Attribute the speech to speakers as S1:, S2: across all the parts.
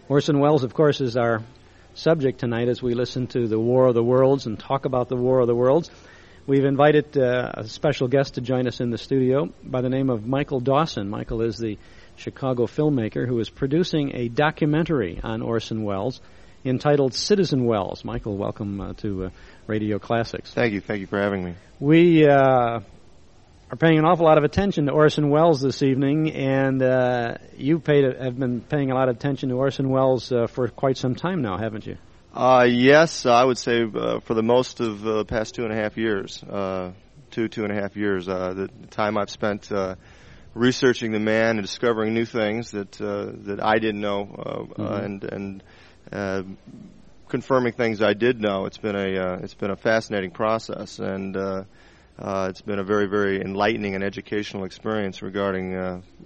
S1: Orson Welles, of course, is our subject tonight as we listen to The War of the Worlds and talk about The War of the Worlds. We've invited a special guest to join us in the studio by the name of Michael Dawson. Michael is the Chicago filmmaker who is producing a documentary on Orson Welles entitled Citizen Welles. Michael, welcome to Radio Classics.
S2: Thank you. Thank you for having me.
S1: We are paying an awful lot of attention to Orson Welles this evening, and you have been paying a lot of attention to Orson Welles for quite some time now, haven't you?
S2: Yes, I would say for the most of the past 2.5 years, 2.5 years. The time I've spent researching the man and discovering new things that I didn't know, and confirming things I did know. It's been a fascinating process, and it's been a very, very enlightening and educational experience regarding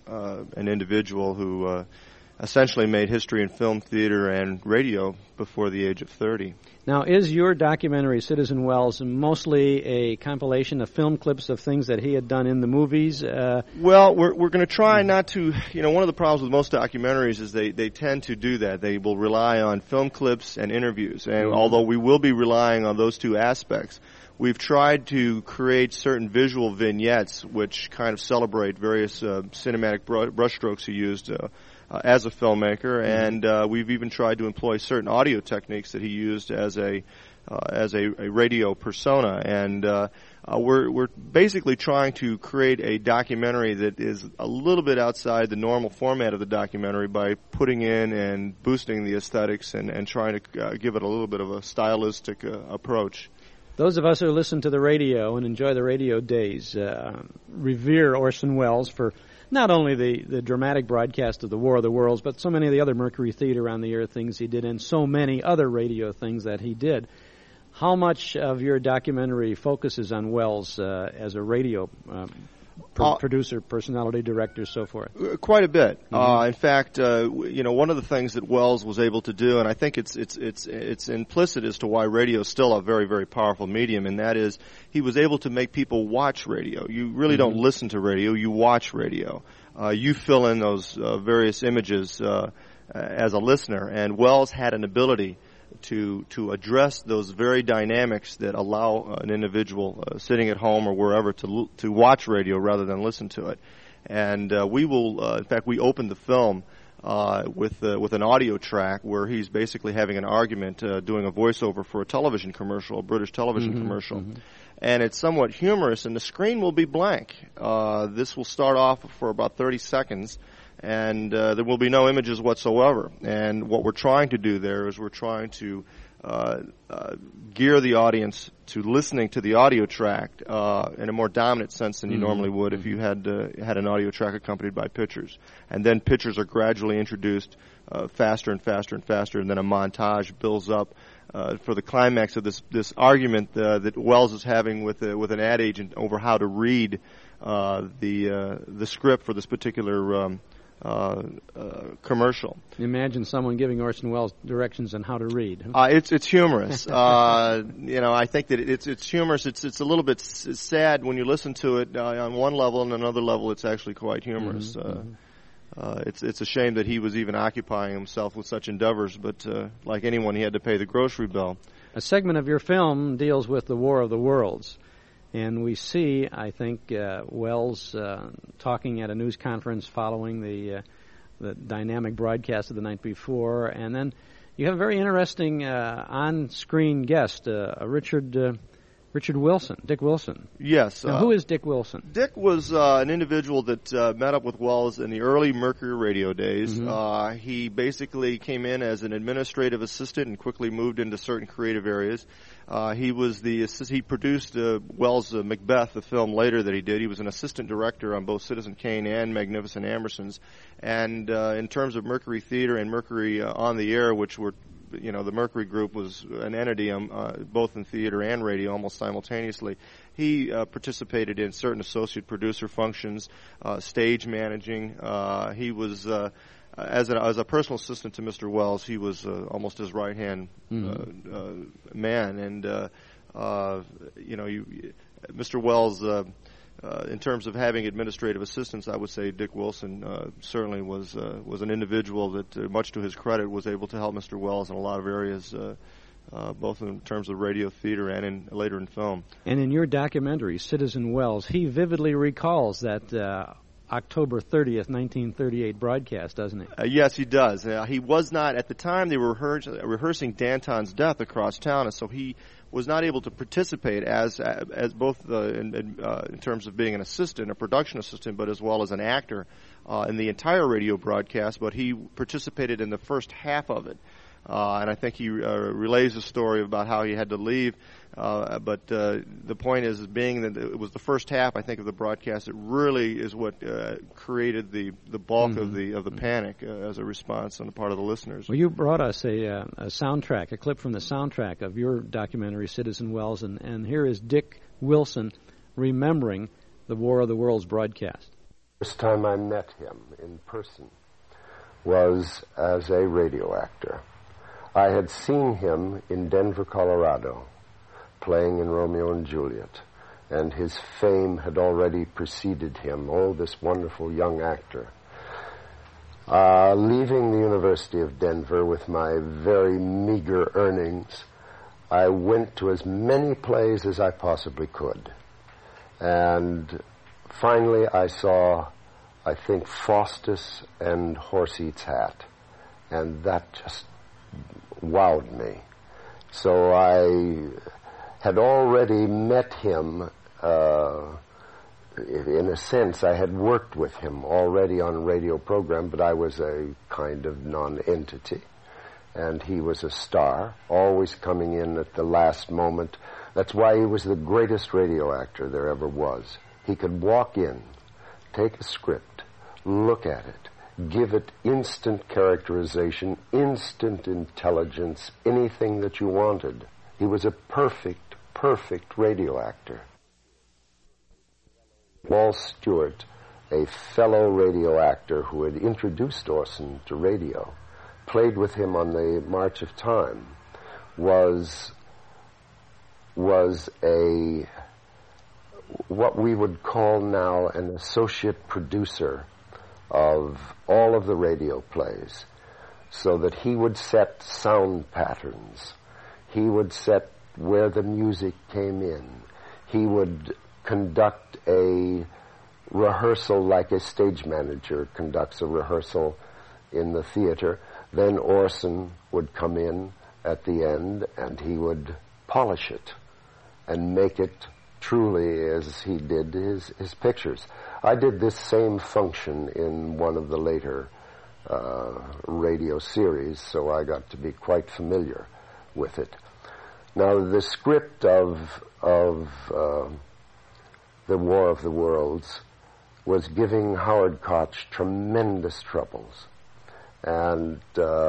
S2: an individual who essentially made history in film, theater, and radio before the age of 30.
S1: Now, is your documentary, Citizen Welles, mostly a compilation of film clips of things that he had done in the movies?
S2: Well, we're going to try not to, one of the problems with most documentaries is they tend to do that. They will rely on film clips and interviews, and although we will be relying on those two aspects, we've tried to create certain visual vignettes which kind of celebrate various cinematic brushstrokes he used as a filmmaker, and we've even tried to employ certain audio techniques that he used as a radio persona, and we're basically trying to create a documentary that is a little bit outside the normal format of the documentary by putting in and boosting the aesthetics and trying to give it a little bit of a stylistic approach.
S1: Those of us who listen to the radio and enjoy the radio days revere Orson Welles for not only the dramatic broadcast of The War of the Worlds, but so many of the other Mercury Theater on the Air things he did, and so many other radio things that he did. How much of your documentary focuses on Welles as a radio producer, personality, director, so forth?
S2: Quite a bit. In fact, one of the things that Welles was able to do, and I think it's implicit as to why radio is still a very, very powerful medium, and that is he was able to make people watch radio. You really don't listen to radio; you watch radio. You fill in those various images as a listener, and Welles had an ability to address those very dynamics that allow an individual sitting at home or wherever to watch radio rather than listen to it. And we will, in fact, we opened the film with an audio track where he's basically having an argument, doing a voiceover for a television commercial, a British television commercial. And it's somewhat humorous, and the screen will be blank. This will start off for about 30 seconds. And there will be no images whatsoever. And what we're trying to do there is we're trying to gear the audience to listening to the audio track in a more dominant sense than you normally would if you had an audio track accompanied by pictures. And then pictures are gradually introduced faster and faster and faster, and then a montage builds up for the climax of this argument that Welles is having with an ad agent over how to read the script for this particular commercial.
S1: Imagine someone giving Orson Welles directions on how to read.
S2: It's humorous. I think that it's humorous. It's a little bit sad when you listen to it on one level, and another level it's actually quite humorous. It's a shame that he was even occupying himself with such endeavors, but like anyone, he had to pay the grocery bill.
S1: A segment of your film deals with the War of the Worlds. And we see, I think, Welles talking at a news conference following the dynamic broadcast of the night before. And then you have a very interesting on-screen guest, Richard Wilson, Dick Wilson.
S2: Yes.
S1: Now, who is Dick Wilson?
S2: Dick was an individual that met up with Welles in the early Mercury radio days. He basically came in as an administrative assistant and quickly moved into certain creative areas. He produced Welles' Macbeth, the film later that he did. He was an assistant director on both Citizen Kane and Magnificent Ambersons. And in terms of Mercury Theater and Mercury on the Air, which were, the Mercury Group was an entity both in theater and radio almost simultaneously. He participated in certain associate producer functions, stage managing. He was as a personal assistant to Mr. Welles, he was almost his right-hand man. And Mr. Welles in terms of having administrative assistants, I would say Dick Wilson certainly was an individual that, much to his credit, was able to help Mr. Wells in a lot of areas, both in terms of radio, theater, and later in film. And
S1: in your documentary, Citizen Wells, he vividly recalls that October 30th, 1938 broadcast, doesn't he?
S2: Yes, he does. He was not, at the time they were rehearsing Danton's death across town, and so he was not able to participate as both in terms of being an assistant, a production assistant, but as well as an actor in the entire radio broadcast, but he participated in the first half of it. And I think he relays a story about how he had to leave. But the point is being that it was the first half, I think, of the broadcast. It really is what created the bulk of the panic as a response on the part of the listeners.
S1: Well, you brought us a soundtrack, a clip from the soundtrack of your documentary, Citizen Wells, and here is Dick Wilson remembering the War of the Worlds broadcast.
S3: First time I met him in person was as a radio actor. I had seen him in Denver, Colorado, playing in Romeo and Juliet, and his fame had already preceded him. Oh, this wonderful young actor. Leaving the University of Denver with my very meager earnings, I went to as many plays as I possibly could. And finally I saw, I think, Faustus and Horse Eats Hat, and that just wowed me. So I had already met him, in a sense I had worked with him already on a radio program, but I was a kind of non-entity. And he was a star, always coming in at the last moment. That's why he was the greatest radio actor there ever was. He could walk in, take a script, look at it, give it instant characterization, instant intelligence, anything that you wanted. He was a perfect radio actor. Paul Stewart, a fellow radio actor who had introduced Orson to radio, played with him on the March of Time, was a what we would call now an associate producer of all of the radio plays, so that he would set sound patterns. He would set where the music came in. He would conduct a rehearsal like a stage manager conducts a rehearsal in the theater. Then Orson would come in at the end and he would polish it and make it truly as he did his pictures. I did this same function in one of the later radio series, so I got to be quite familiar with it. Now, the script of the War of the Worlds was giving Howard Koch tremendous troubles. And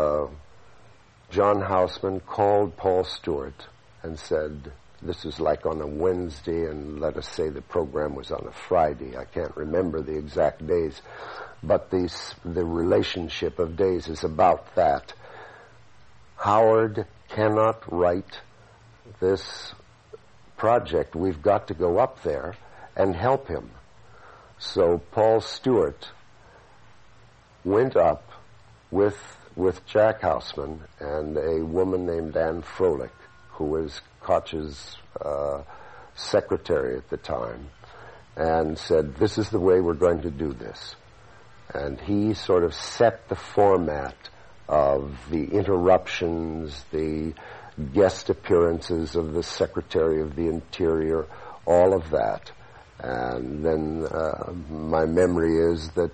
S3: John Houseman called Paul Stewart and said, this is like on a Wednesday, and let us say the program was on a Friday. I can't remember the exact days, but the relationship of days is about that. Howard cannot write this project. We've got to go up there and help him. So Paul Stewart went up with Jack Houseman and a woman named Anne Froelich, who was Koch's secretary at the time, and said, this is the way we're going to do this. And he sort of set the format of the interruptions, the guest appearances of the Secretary of the Interior, all of that. And then my memory is that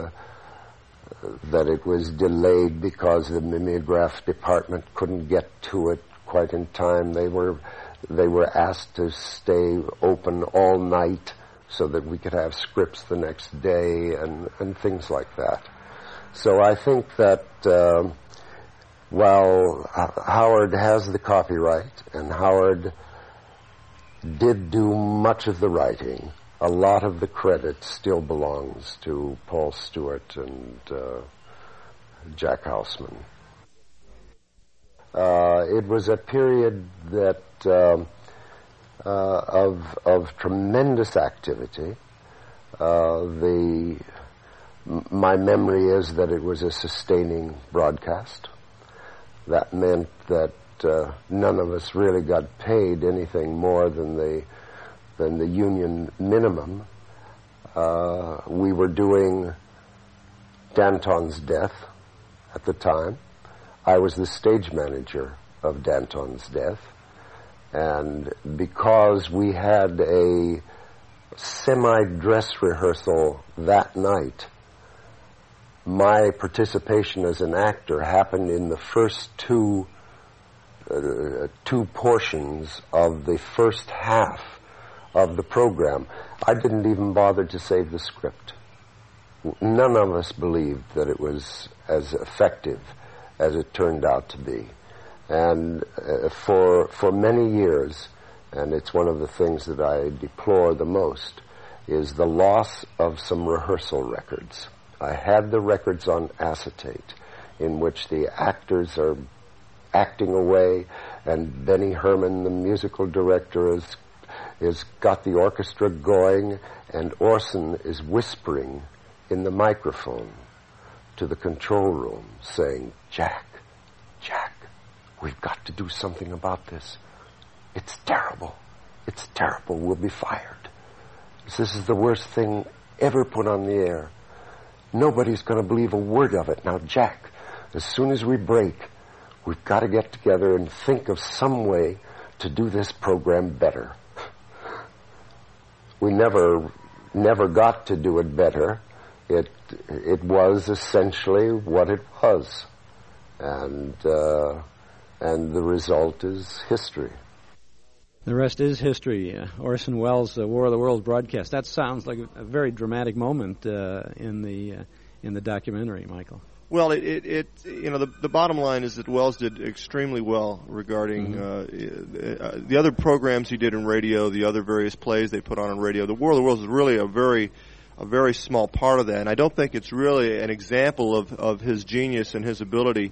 S3: it was delayed because the mimeograph department couldn't get to it quite in time. They were asked to stay open all night so that we could have scripts the next day and things like that. So I think that while Howard has the copyright and Howard did do much of the writing, a lot of the credit still belongs to Paul Stewart and Jack Houseman. It was a period that of tremendous activity. My memory is that it was a sustaining broadcast. That meant that none of us really got paid anything more than the union minimum. We were doing Danton's Death at the time. I was the stage manager of Danton's Death, and because we had a semi-dress rehearsal that night, my participation as an actor happened in the first two portions of the first half of the program. I didn't even bother to save the script. None of us believed that it was as effective as it turned out to be. And for many years, and it's one of the things that I deplore the most, is the loss of some rehearsal records. I had the records on acetate in which the actors are acting away, and Benny Herman, the musical director, is got the orchestra going, and Orson is whispering in the microphone to the control room saying, Jack, we've got to do something about this. It's terrible. We'll be fired. This is the worst thing ever put on the air. Nobody's going to believe a word of it. Now, Jack, as soon as we break, we've got to get together and think of some way to do this program better. We never got to do it better. It was essentially what it was, and the result is history.
S1: The rest is history. Orson Welles' War of the Worlds broadcast. That sounds like a very dramatic moment in the documentary, Michael.
S2: Well, the bottom line is that Welles did extremely well regarding the other programs he did in radio, the other various plays they put on radio. The War of the Worlds is really a very small part of that, and I don't think it's really an example of his genius and his ability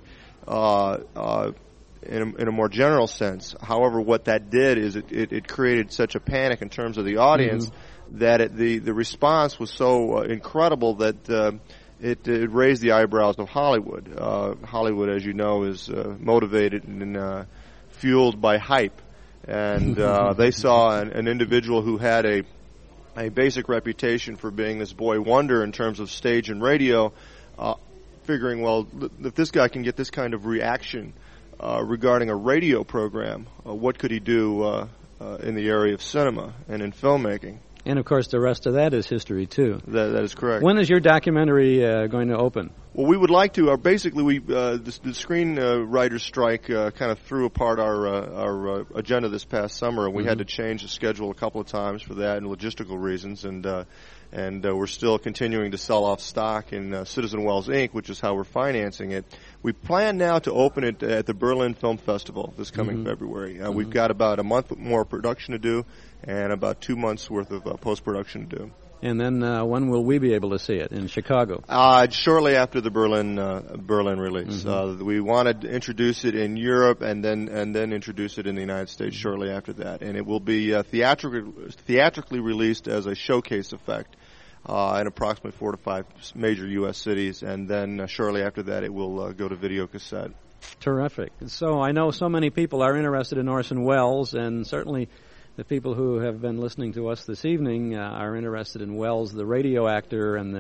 S2: in a more general sense. However, what that did is it created such a panic in terms of the audience that the response was so incredible that it raised the eyebrows of Hollywood. Hollywood, as you know, is motivated and fueled by hype, and they saw an individual who had a basic reputation for being this boy wonder in terms of stage and radio, figuring, well, if this guy can get this kind of reaction regarding a radio program, what could he do in the area of cinema and in filmmaking?
S1: And, of course, the rest of that is history, too.
S2: That is correct.
S1: When is your documentary going to open?
S2: Well, we would like to. Basically, the screenwriters' strike kind of threw apart our agenda this past summer, and we had to change the schedule a couple of times for that and logistical reasons. And we're still continuing to sell off stock in Citizen Wells Inc., which is how we're financing it. We plan now to open it at the Berlin Film Festival this coming February. We've got about a month more production to do and about 2 months' worth of post-production to do.
S1: And then when will we be able to see it? In Chicago?
S2: Shortly after the Berlin release. We wanted to introduce it in Europe and then introduce it in the United States shortly after that. And it will be theatrically released as a showcase effect in approximately 4 to 5 major U.S. cities. And then shortly after that, it will go to video cassette.
S1: Terrific. So I know so many people are interested in Orson Welles, and certainly the people who have been listening to us this evening are interested in Welles, the radio actor and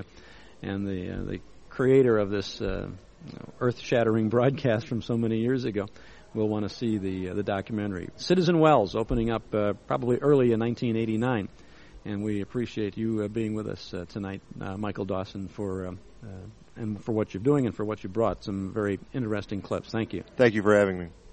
S1: the creator of this earth-shattering broadcast from so many years ago. Will want to see the documentary. Citizen Wells, opening up probably early in 1989. And we appreciate you being with us tonight, Michael Dawson, for what you're doing and for what you brought. Some very interesting clips. Thank you.
S2: Thank you for having me.